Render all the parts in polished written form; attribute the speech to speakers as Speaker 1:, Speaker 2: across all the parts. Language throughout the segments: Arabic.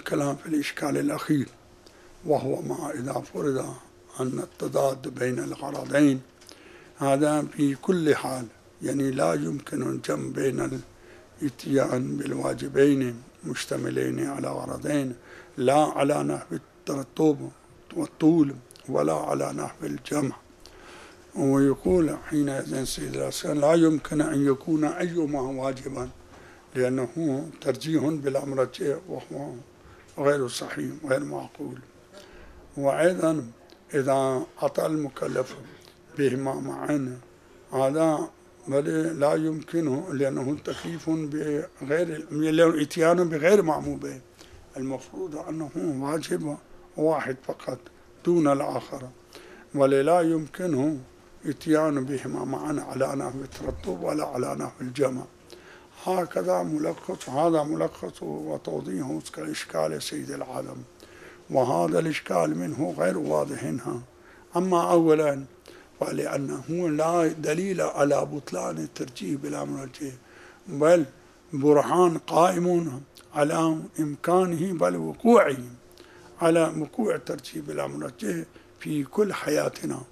Speaker 1: الكلام في الإشكال الأخير، وهو ما إذا فرض أن التضاد بين الغرضين هذا في كل حال، يعني لا يمكن الجمع بين الاتيان بالواجبين مشتملين على غرضين، لا على نحو الترتب والطول ولا على نحو الجمع. ويقول حينئذ سيد الأسكان لا يمكن أن يكون أيهما واجبا، لأنه ترجيح بالأمرجح وهو غير صحيح غير معقول. وأيضا إذا أتى المكلف بهما معا هذا لا يمكنه، لأنه تكليف بغير الاتيان بغير معمول به، المفروض أنه واجب واحد فقط دون الآخر، ولا يمكنه اتيان بهما معا على نحو الترتب ولا على نحو الجمع. هكذا ملخص، هذا ملخص وتوضيح كإشكال سيد العالم، وهذا الإشكال منه غير واضح هنا. أما أولا فلأنه لا دليل على بطلان الترجيح بالأمرجح، بل برهان قائم على إمكانه بل وقوعه على وقوع الترجيح بالأمرجح في كل حياتنا.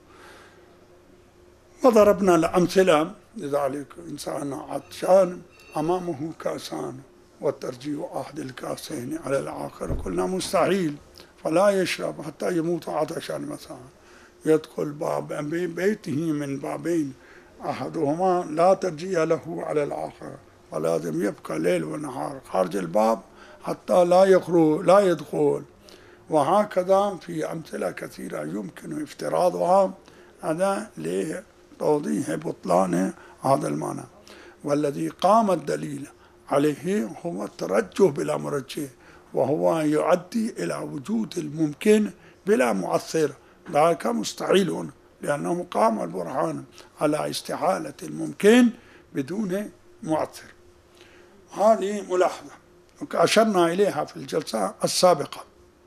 Speaker 1: وضربنا الأمثلة لذلك: إنسان عطشان أمامه كاسان والترجيح أحد الكاسين على الآخر، قلنا مستحيل، فلا يشرب حتى يموت عطشا مثلا. يدخل باب بيته من بابين أحدهما لا ترجيح له على الآخر، فلازم يبقى ليل ونهار خارج الباب حتى لا يدخل. وهكذا في أمثلة كثيرة يمكن افتراضها هذا لتوضيح بطلان هذا المعنى. والذي قام الدليل عليه هو الترجح بالأمرجح، وهو يؤدي إلى وجود الممكن بلا مؤثر، ذلك مستحيل، لأنه قام البرهان على استحالة الممكن بدون مؤثر. هذه ملاحظة أشرنا إليها في الجلسة السابقة.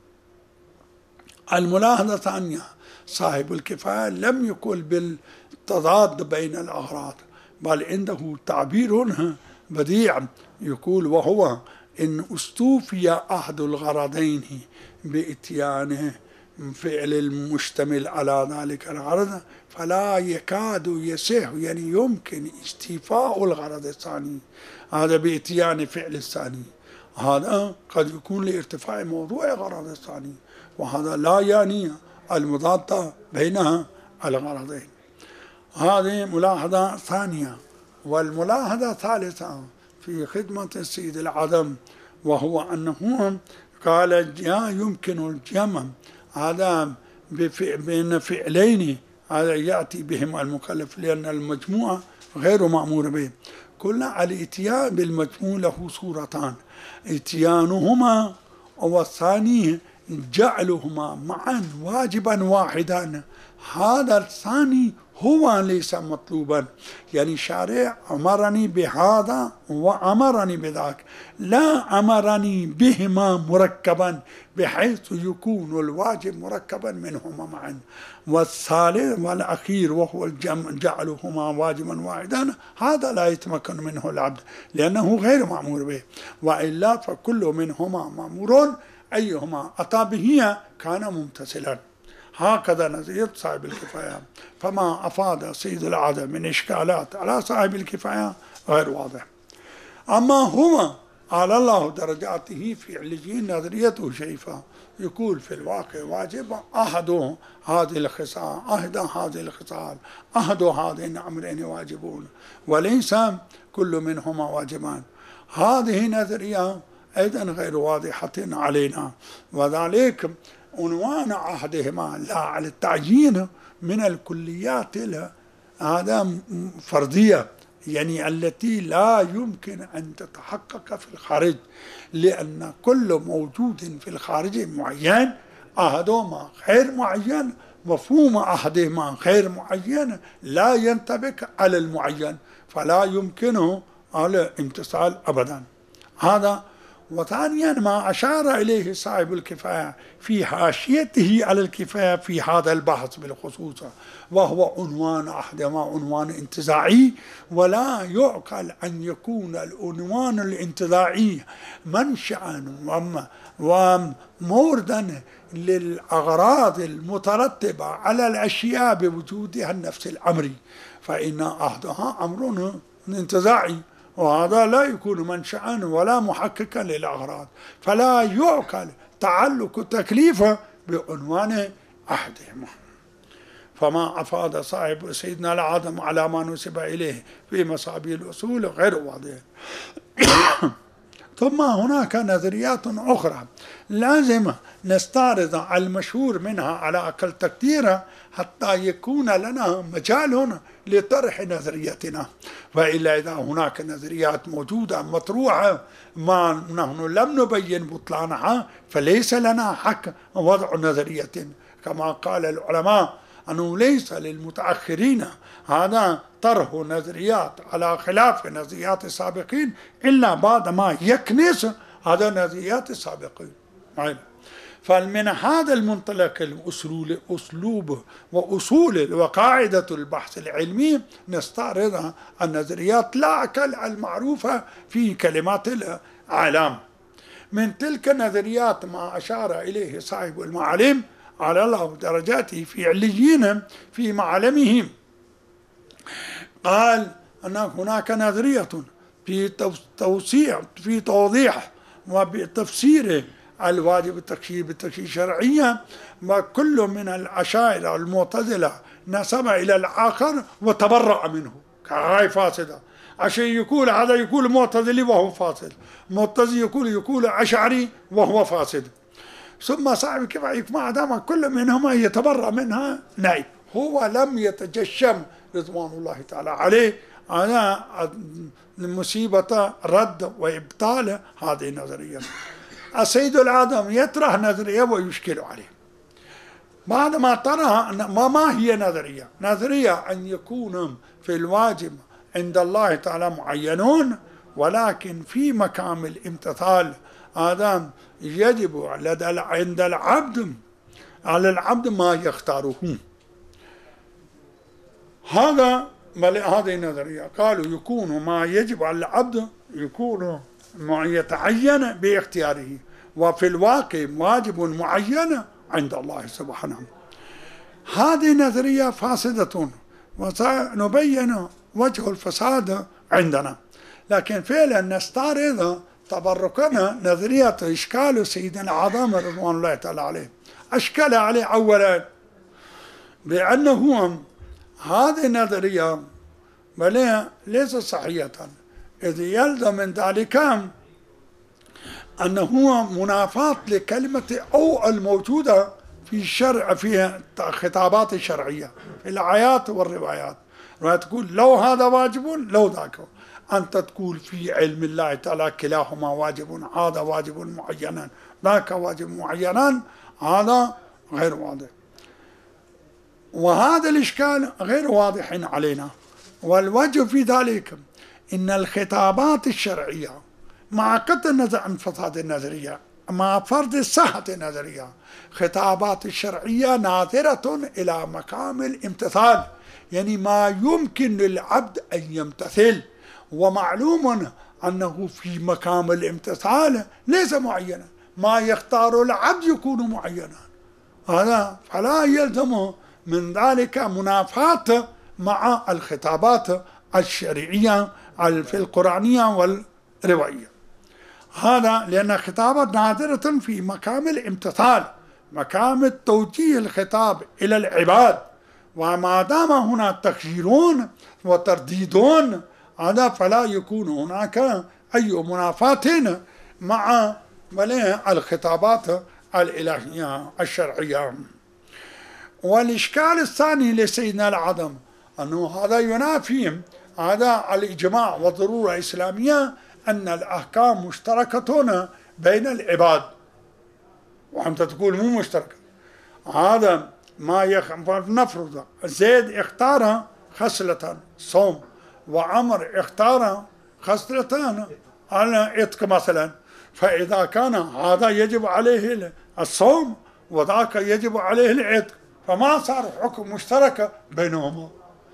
Speaker 1: الملاحظة الثانية: صاحب الكفاية لم يقل بالتضاد بين الأغراض، بل عنده تعبير بديع يقول: وهو إن استوفي أحد الغرضين بإتيانه فعل المشتمل على ذلك الغرض فلا يكاد يصح، يعني يمكن استيفاء الغرض الثاني هذا بإتيان فعل الثاني. هذا قد يكون لارتفاع موضوع الغرض الثاني، وهذا لا يعني المضادة بين الغرضين. هذه ملاحظة ثانية. والملاحظة الثالثة في خدمة السيد العدم، وهو أنه قال لا يمكن الجمع هذا بين فعلين هذا يأتي بهم المكلف، لأن المجموعة غير مأمور به. قلنا الاتيان بالمجموع له صورتان: اتيانهما والثاني جعلهما معا واجبا واحدا. هذا الثاني هو ليس مطلوبا، يعني الشارع أمرني بهذا وأمرني بذاك، لا أمرني بهما مركبا بحيث يكون الواجب مركبا منهما معا. والثالث والأخير وهو جعلهما واجبا واحدا، هذا لا يتمكن منه العبد لأنه غير مأمور به، وإلا فكل منهما مأمور، أيهما أتى به كان ممتثلا. هكذا نظرية صاحب الكفاية. فما أفاد سيد العدم من إشكالات على صاحب الكفاية غير واضح. أما هو على الله درجاته في عليين نظريته شريفة، يقول في الواقع واجب أحد هذه الخصال أحد هذين الأمرين واجبون، وليس كل منهما واجبان. هذه نظرية أيضا غير واضحة علينا، وذلك عنوان أحدهما لا على التعيين من الكليات هذا فرضية، يعني التي لا يمكن أن تتحقق في الخارج، لأن كل موجود في الخارج معين، أحدهما غير معين، مفهوم أحدهما غير معين لا ينطبق على المعين، فلا يمكنه على امتثال أبدا. هذا وثانيا ما أشار إليه صاحب الكفاية في حاشيته على الكفاية في هذا البحث بالخصوص، وهو عنوان أحدهما عنوان انتزاعي، ولا يعقل أن يكون العنوان الانتزاعي منشأ وموردا للأغراض المترتبة على الأشياء بوجودها النفس الأمري، فإن أحدها أمر انتزاعي، وهذا لا يكون منشأ ولا محققا للأغراض، فلا يعقل تعلق تكليفه بعنوان أحدهما. فما أفاد صاحب سيدنا العظم على ما نسب إليه في مصابيح الأصول غير واضح. ثم هناك نظريات أخرى لازم نستعرض المشهور منها على أقل تقدير حتى يكون لنا مجال لطرح نظريتنا، وإلا إذا هناك نظريات موجودة مطروحة ما نحن لم نبين بطلانها فليس لنا حق وضع نظرية، كما قال العلماء أنه ليس للمتأخرين هذا طرح نظريات على خلاف نظريات السابقين إلا بعد ما يكنس هذا نظريات السابقين. فمن هذا المنطلق الأسلوب وأصول وقاعدة البحث العلمي نستعرض النظريات لا أقل المعروفة في كلمات العالم. من تلك النظريات ما أشار إليه صاحب المعالم على الله درجاته في عليين في معلمهم، قال أن هناك نظرية في توضيح وبتفسير الواجب التكفير بالتكفير الشرعية، وكل من الأشاعرة المعتزلة نسب إلى الآخر وتبرأ منه كغاية فاسدة، عشان يقول هذا يقول معتزلي وهو فاسد، معتزلي يقول أشعري وهو فاسد، ثم صاحب كيف ما دام كل منهما يتبرأ منها نائب. هو لم يتجشم رضوان الله تعالى عليه على مصيبة رد وإبطال هذه النظرية. السيد العظم يطرح نظرية ويشكل عليه. بعد ما طرح ما هي نظرية؟ نظرية أن يكون في الواجب عند الله تعالى معينون، ولكن في مقام الامتثال هذا يجب عند العبد على العبد ما يختاره. هذه النظرية قالوا يكون ما يجب على العبد يكون ما يتعين باختياره، وفي الواقع واجب معين عند الله سبحانه. هذه نظرية فاسدة وسنبين وجه الفساد عندنا، لكن فعلا نستعرض تبركنا نظرية إشكال سيدنا العظام رضوان الله تعالى عليه. أشكل عليه أولا بأنه هذه النظرية ليست صحيحة، إذ يلزم من ذلك أنه منافاة لكلمة أو الموجودة في الشرع في الخطابات الشرعية في الآيات والروايات، تقول لو هذا واجب لو ذاك، أنت تقول في علم الله تعالى كلاهما واجب، هذا واجب معينا ذاك واجب معينا، هذا غير واضح، وهذا الإشكال غير واضح علينا. والوجه في ذلك إن الخطابات الشرعية مع قطع النظر عن فساد النظرية مع فرض صحة النظرية، خطابات الشرعية ناظرة إلى مقام الامتثال، يعني ما يمكن للعبد أن يمتثل، ومعلوم أنه في مقام الامتثال ليس معينا، ما يختار العبد يكون معينا، هذا فلا يلزم من ذلك منافاة مع الخطابات الشرعية في القرآنية والروائية. هذا لأن خطابة نادرة في مقام الامتثال، مقام التوجيه الخطاب إلى العباد، وما دام هنا تخييرون وترديدون هذا فلا يكون هناك أي منافاة مع الخطابات الإلهية الشرعية. والإشكال الثاني لسيدنا العظم أنه هذا ينافي هذا الإجماع والضرورة الإسلامية أن الأحكام مشتركة بين العباد، وأنت تقول مو مشتركة. هذا ما نفرض زيد اختار خصلة صوم، وعمر اختار خصلتان على عتق مثلا، فإذا كان هذا يجب عليه الصوم وذاك يجب عليه العتق، فما صار حكم مشترك بينهما.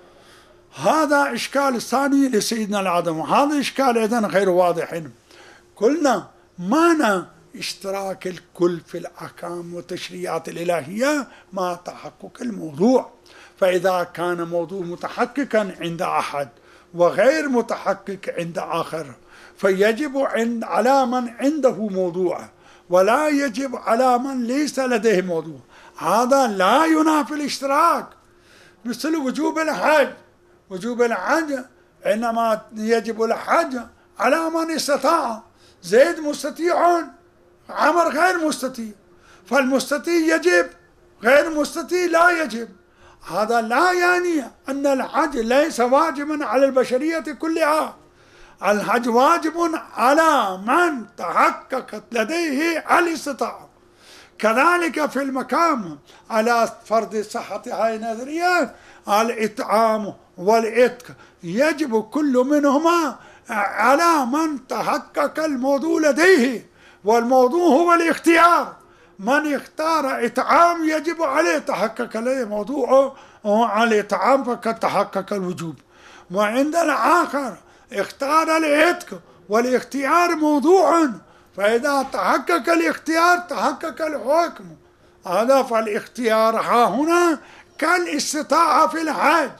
Speaker 1: هذا إشكال الثاني لسيدنا العدم، وهذا إشكال أيضا غير واضح. قلنا معنى اشتراك الكل في الأحكام والتشريعات الإلهية مع تحقق الموضوع، فإذا كان موضوع متحققا عند أحد وغير متحقق عند آخر فيجب على من عنده موضوع ولا يجب على من ليس لديه موضوع. هذا لا ينافي الاشتراك، مثل وجوب الحج. وجوب الحج إنما يجب الحج على من استطاع. زيد مستطيع، عمر غير مستطيع، فالمستطيع يجب، غير المستطيع لا يجب. هذا لا يعني أن الحج ليس واجبا على البشرية كلها. الحج واجب على من تحققت لديه الاستطاعة. كذلك في المقام على فرض صحة هذه النظرية الإطعام والعتق يجب كل منهما على من تحقق الموضوع لديه، والموضوع هو الاختيار. من اختار إطعام يجب عليه تحقق لديه موضوعه على الإطعام فقد تحقق الوجوب. وعند الآخر اختار العتق والاختيار موضوع، فإذا تحقق الاختيار تحقق الحكم. هذا فالاختيار ها هنا كالاستطاعة في الحج،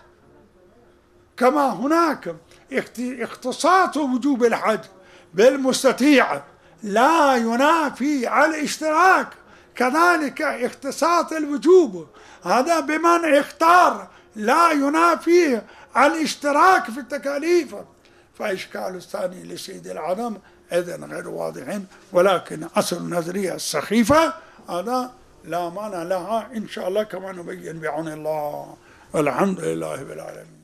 Speaker 1: كما هناك اختصاص وجوب الحج بالمستطيع لا ينافي الاشتراك، كذلك اختصاص الوجوب هذا بمن اختار لا ينافي الاشتراك في التكاليف. فإشكال الثاني لسيد العدم إذن غير واضح، ولكن أصل النظرية السخيفة هذا لا معنى لها إن شاء الله كما نبين بعون الله. والحمد لله بالعالمين.